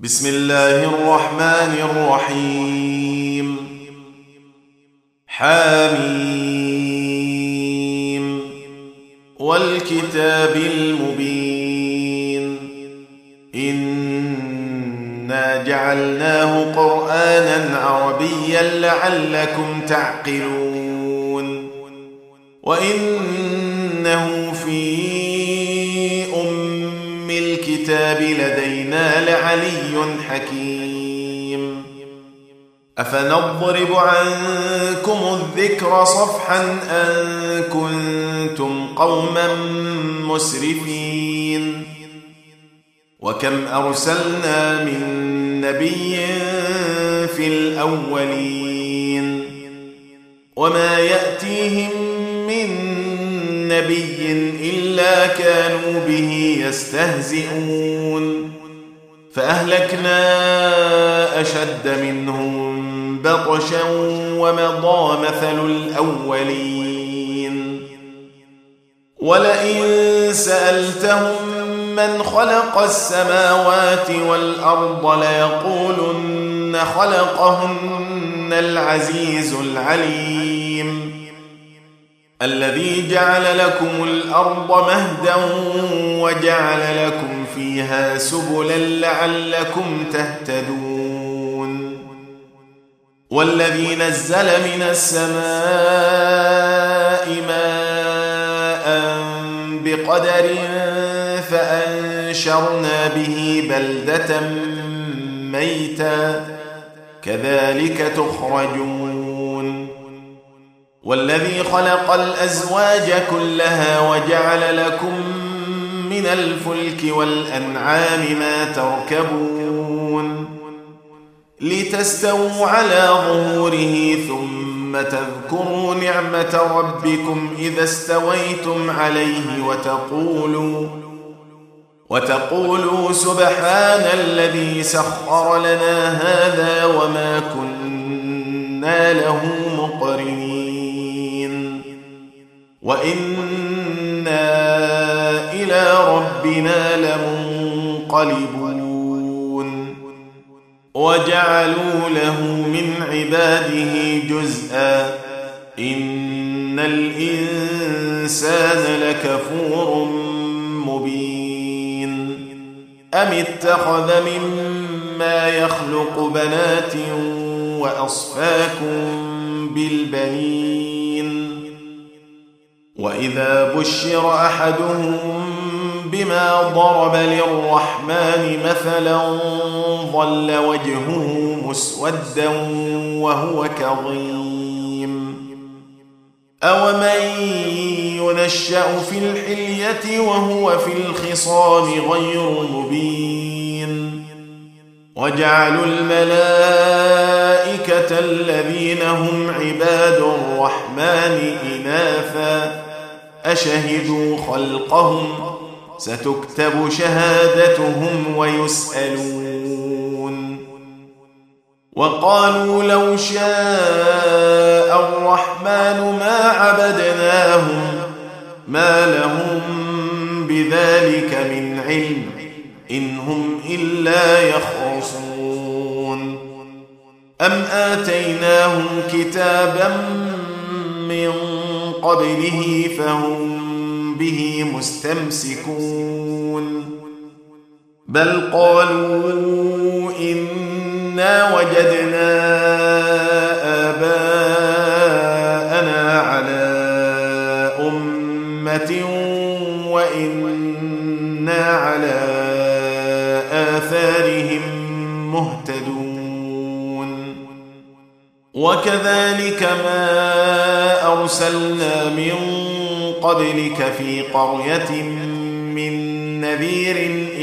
بسم الله الرحمن الرحيم. حميم والكتاب المبين إنا جعلناه قرآنا عربيا لعلكم تعقلون وإنه في الكتاب لدينا لعلي حكيم أفنضرب عنكم الذكر صفحا أن كنتم قوما مسرفين وكم أرسلنا من نبي في الأولين وما يأتيهم من نبي إلا كانوا به يستهزئون فأهلكنا أشد منهم بطشا ومضى مثل الأولين ولئن سألتهم من خلق السماوات والأرض ليقولن خلقهن العزيز العليم الذي جعل لكم الأرض مهدا وجعل لكم فيها سبلا لعلكم تهتدون والذي نزل من السماء ماء بقدر فأنشرنا به بلدة ميتا كذلك تخرجون والذي خلق الأزواج كلها وجعل لكم من الفلك والأنعام ما تركبون لتستووا على ظهوره ثم تذكروا نعمة ربكم إذا استويتم عليه وتقولوا سبحان الذي سخر لنا هذا وما كنا له مقرنين وإنا إلى ربنا لمنقلبون وجعلوا له من عباده جزءا إن الإنسان لكفور مبين أم اتخذ مما يخلق بنات وأصفاكم بالبنين وإذا بشر أحدهم بما ضرب للرحمن مثلا ظل وجهه مسودا وهو كظيم أومن ينشأ في الحلية وهو في الخصام غير مبين وجعلوا الملائكة الذين هم عباد الرحمن إناثا أشهدوا خلقهم ستكتب شهادتهم ويسألون وقالوا لو شاء الرحمن ما عبدناهم ما لهم بذلك من علم إن هم إلا يخرصون أم آتيناهم كتابا من قبله فهم به مستمسكون بل قالوا إنا وجدنا آباءنا على أمة وإنا على آثارهم مهتدون وكذلك ما أرسلنا من قبلك في قرية من نذير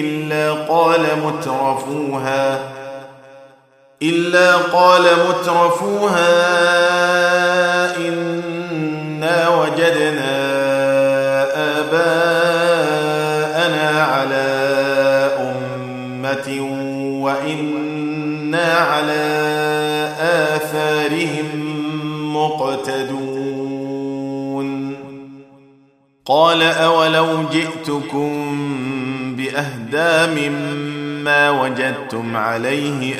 إلا قال مترفوها إنا وجدنا آباءنا على أمة وإنا على آثارهم مقتدون قال أولو جئتكم بأهدى مما ما وجدتم عليه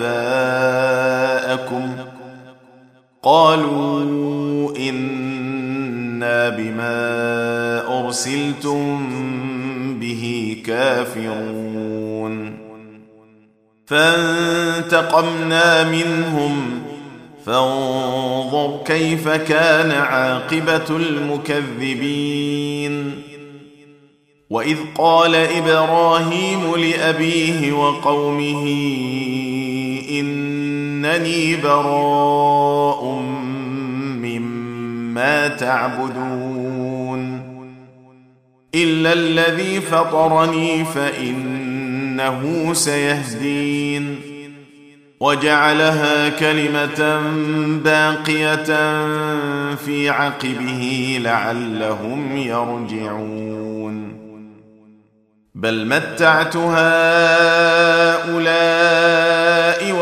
آباءكم قالوا إنا بما أرسلتم به كافرون فانتقمنا منهم فانظر كيف كان عاقبة المكذبين وإذ قال إبراهيم لأبيه وقومه إنني براء مما تعبدون إلا الذي فطرني فإنه سيهدين وجعلها كلمة باقية في عقبه لعلهم يرجعون بل متعت هؤلاء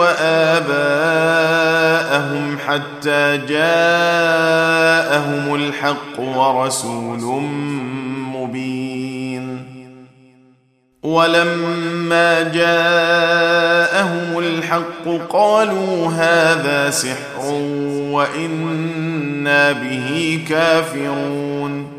وآباءهم حتى جاءهم الحق ورسول مبين ولما جاءهم الحق قالوا هذا سحر وإنا به كافرون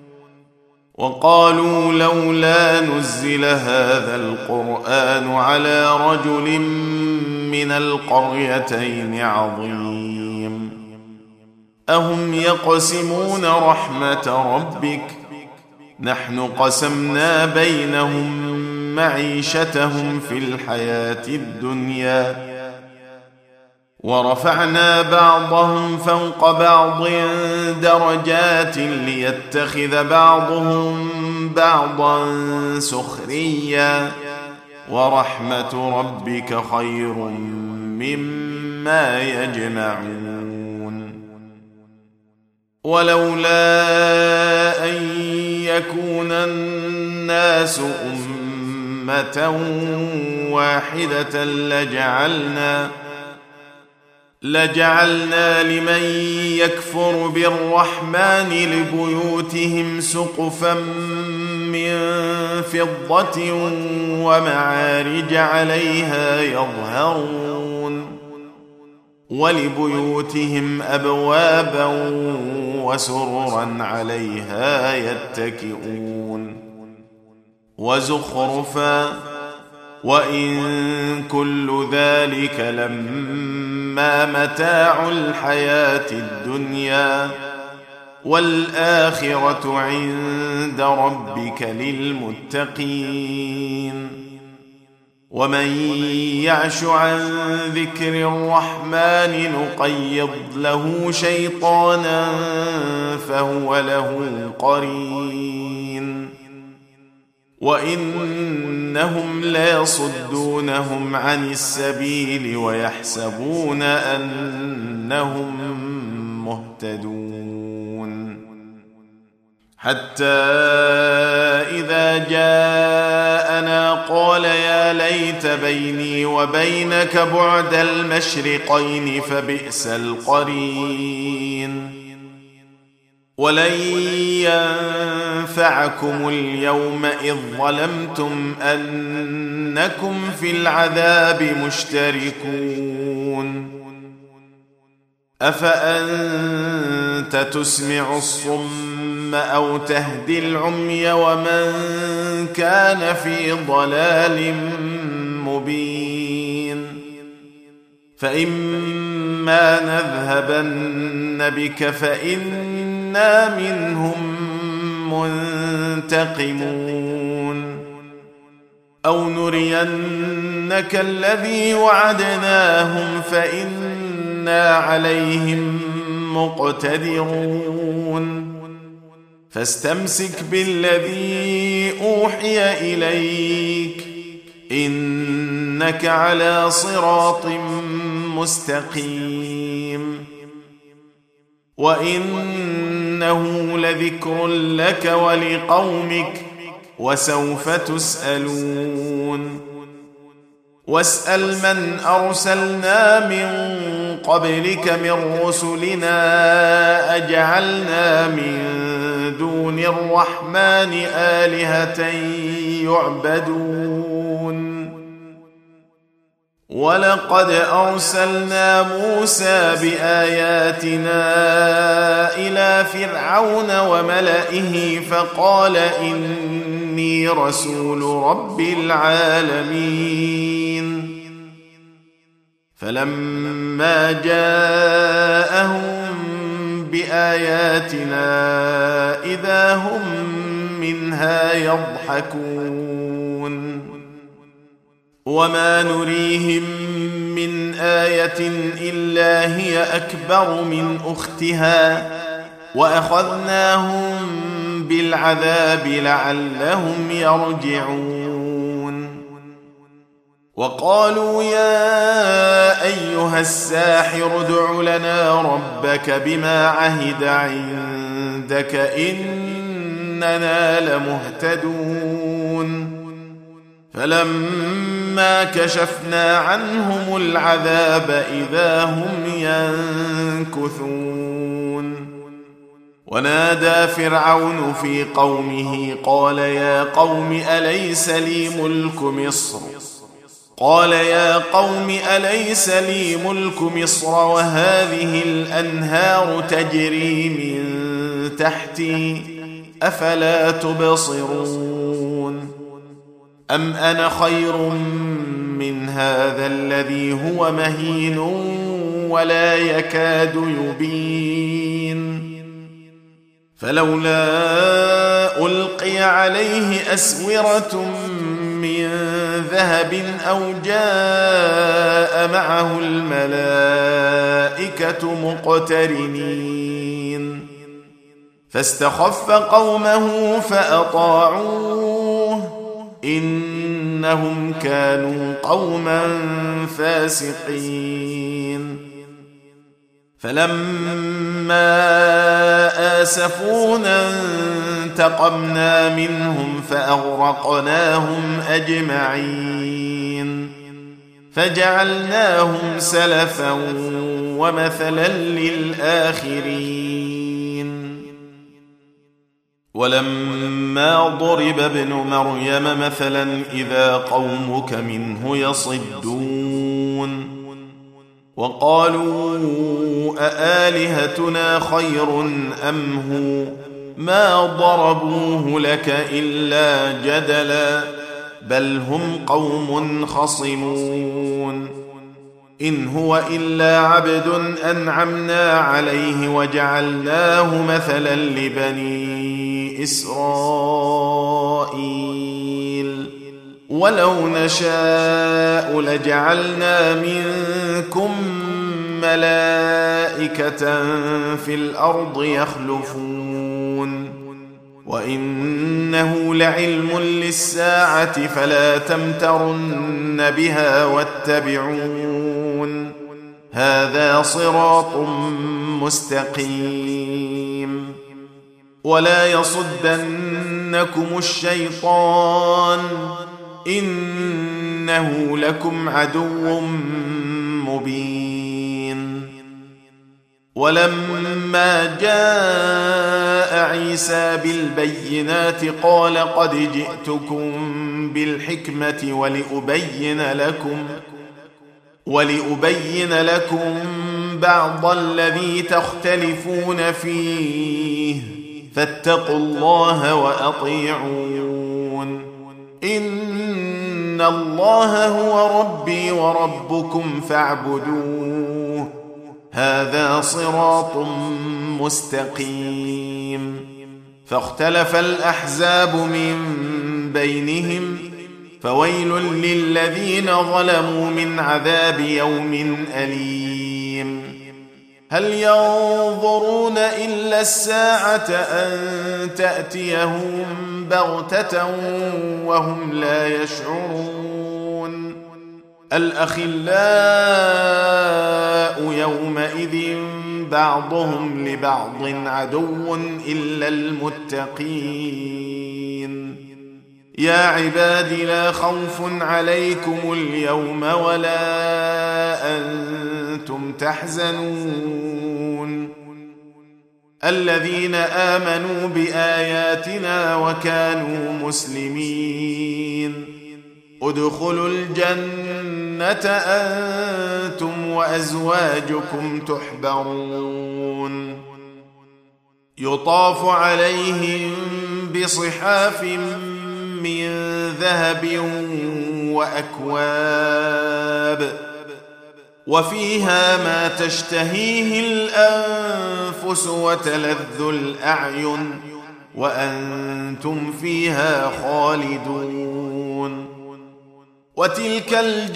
وقالوا لولا نزل هذا القرآن على رجل من القريتين عظيم أهم يقسمون رحمة ربك نحن قسمنا بينهم معيشتهم في الحياة الدنيا ورفعنا بعضهم فوق بعض درجات ليتخذ بعضهم بعضا سخريا ورحمة ربك خير مما يجمعون ولولا أن يكون الناس أمة واحدة لجعلنا لمن يكفر بالرحمن لبيوتهم سقفا من فضة ومعارج عليها يظهرون ولبيوتهم أبوابا وسررا عليها يتكئون وزخرفا وإن كل ذلك لما متاع الحياة الدنيا والآخرة عند ربك للمتقين ومن يعش عن ذكر الرحمن نقيض له شيطانا فهو له قرين وإنهم ليصدونهم عن السبيل ويحسبون أنهم مهتدون حتى إذا جاءنا قال يا ليت بيني وبينك بعد المشرقين فبئس القرين ولن ينفعكم اليوم إذ ظلمتم أنكم في العذاب مشتركون أفأنت تسمع الصم أو تهدي العمي ومن كان في ضلال مبين فإما نذهبن بك فإنا منهم منتقمون أو نرينك الذي وعدناهم فإنا عليهم مقتدرون فاستمسك بالذي أوحي إليك إنك على صراط مستقيم وإنه لذكر لك ولقومك وسوف تسألون واسأل من أرسلنا من قبلك من رسلنا أجعلنا من دون الرحمن آلهة يعبدون ولقد أرسلنا موسى بآياتنا إلى فرعون وملئه فقال إني رسول رب العالمين. فلما جاءهم بآياتنا إذا هم منها يضحكون. وما نريهم من آية إلا هي أكبر من أختها وأخذناهم بالعذاب لعلهم يرجعون. وقالوا يا أيها الساحر ادع لنا ربك بما عهد عندك إننا لمهتدون. فلما كشفنا عنهم العذاب إذا هم ينكثون. ونادى فرعون في قومه قال يا قوم أليس لي ملك مصر وهذه الأنهار تجري من تحتي أفلا تبصرون. أم أنا خير من هذا الذي هو مهين ولا يكاد يبين. فلولا ألقي عليه أسورة من ذهب أو جاء معه الملائكة مقترنين. فاستخف قومه فأطاعوه إنهم كانوا قوما فاسقين. فلما آسفونا انتقمنا منهم فأغرقناهم أجمعين فجعلناهم سلفا ومثلا للآخرين. ولما ضرب ابن مريم مثلا إذا قومك منه يصدون. وقالوا أآلهتنا خير أم هو ما ضربوه لك إلا جدلا بل هم قوم خصمون. إن هو إلا عبد أنعمنا عليه وجعلناه مثلا لبني إسرائيل. ولو نشاء لجعلنا منكم ملائكة في الأرض يخلفون وإنه لعلم للساعة فلا تمترن بها واتبعون هذا صراط مستقيم. ولا يصدنكم الشيطان إنه لكم عدو مبين. ولما جاء عيسى بالبينات قال قد جئتكم بالحكمة ولأبين لكم بعض الذي تختلفون فيه فاتقوا الله وأطيعون. إن الله هو ربي وربكم فاعبدوه هذا صراط مستقيم. فاختلف الأحزاب من بينهم فويل للذين ظلموا من عذاب يوم أليم. هل ينظرون إلا الساعة أن تأتيهم بغتة وهم لا يشعرون. الأخلاء يومئذ بعضهم لبعض عدو إلا المتقين. يا عباد لا خوف عليكم اليوم ولا أنتم تحزنون الذين آمنوا بآياتنا وكانوا مسلمين. ادخلوا الجنة أنتم وأزواجكم تحبرون يطاف عليهم بصحاف من ذهب وأكواب وفيها ما تشتهيه الأنفس وتلذ الأعين وأنتم فيها خالدون وتلك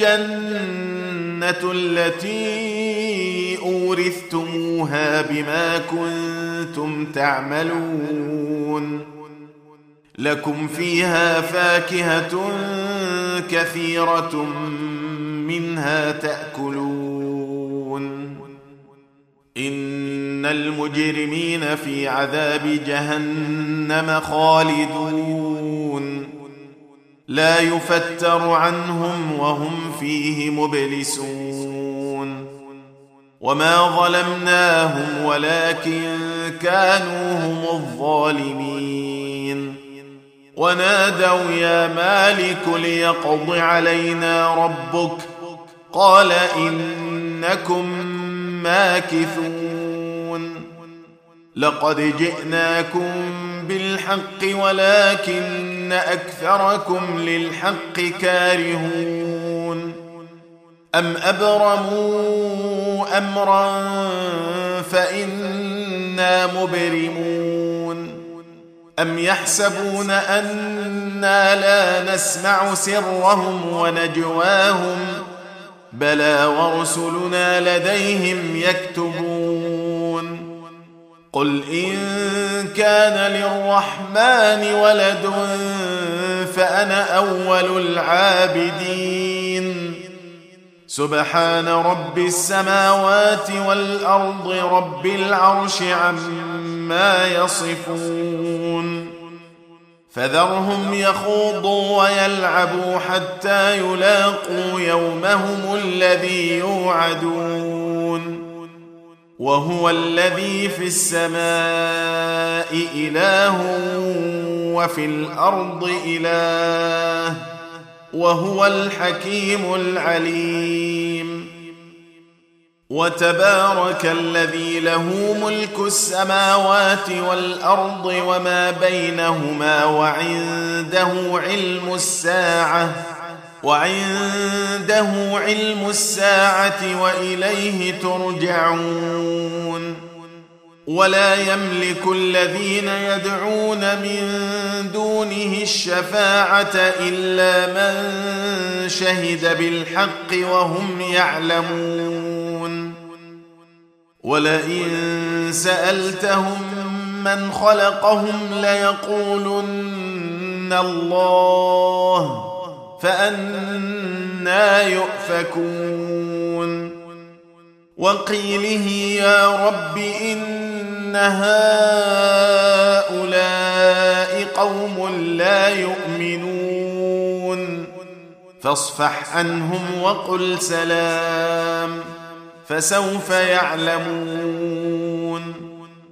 الجنة التي أورثتموها بما كنتم تعملون لكم فيها فاكهة كثيرة منها تأكلون إن المجرمين في عذاب جهنم خالدون لا يفتر عنهم وهم فيه مبلسون وما ظلمناهم ولكن كانوا هم الظالمين ونادوا يا مالك ليقض علينا ربك قال إنكم ماكثون لقد جئناكم بالحق ولكن أكثركم للحق كارهون أم أبرموا أمرا فإنا مبرمون أم يحسبون أنا لا نسمع سرهم ونجواهم بلى ورسلنا لديهم يكتبون قل إن كان للرحمن ولد فأنا أول العابدين سبحان رب السماوات والأرض رب العرش عما يصفون فذرهم يخوضوا ويلعبوا حتى يلاقوا يومهم الذي يوعدون وهو الذي في السماء إله وفي الأرض إله وهو الحكيم العليم وتبارك الذي له ملك السماوات والأرض وما بينهما وعنده علم الساعة وإليه ترجعون ولا يملك الذين يدعون من دونه الشفاعة إلا من شهد بالحق وهم يعلمون ولئن سألتهم من خلقهم ليقولن الله فأنى يؤفكون وقيله يا رب إن هؤلاء قوم لا يؤمنون فاصفح عنهم وقل سلام فسوف يعلمون